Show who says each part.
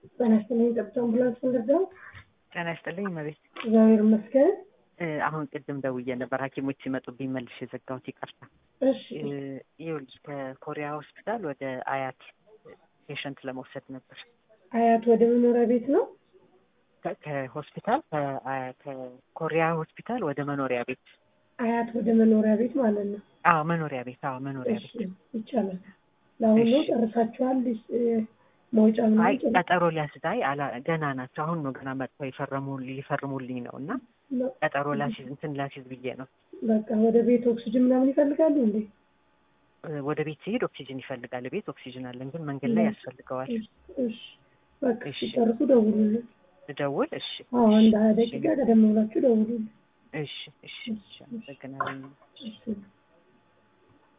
Speaker 1: በናስተኝ ጠብቶ አምቡላንስ እንደደው
Speaker 2: ጤና ይስጥልኝ መቤት
Speaker 1: እግዚአብሔር ይመስገን።
Speaker 2: አሁን ቅድም ደውዬ ነበር ሐኪሞች ሲመጡብኝ መልሼ ዘጋሁት ይቅርታ።
Speaker 1: እሺ
Speaker 2: ይኸውልሽ ከኮሪያ ሆስፒታል ወደ አያት ፔሸንት ለመውሰድ ነበር።
Speaker 1: አያት ወደ መኖሪያ ቤት ነው?
Speaker 2: ከሆስፒታል ከኮሪያ ሆስፒታል ወደ መኖሪያ ቤት።
Speaker 1: አያት ወደ መኖሪያ ቤት ማለት ነው?
Speaker 2: አዎ መኖሪያ ቤት።
Speaker 1: ይቻላል። ለአሁኑ ጨርሳችኋል? መውጫ ነው?
Speaker 2: አይ ቀጠሮ ሊያስይዝ ገና ናቸው። አሁን ነው ገና መጥተው ሊፈርሙልኝ ነው እና ቀጠሮ ላስይዝ ብዬ ነው።
Speaker 1: በቃ ወደ ቤት ኦክሲጅን ምናምን ይፈልጋሉ እንዴ?
Speaker 2: ወደ ቤት ሲሄድ ኦክሲጅን ይፈልጋል። ቤት ኦክሲጅን አለን ግን መንገድ ላይ ያስፈልገዋል።
Speaker 1: እሺ በቃ ሲጨርሱ ደውሉልን።
Speaker 2: ደውል። እሺ
Speaker 1: አንድ 20 ደቂቃ ቀደም ብላችሁ ደውሉልን።
Speaker 2: እሺ አመሰግናለሁ።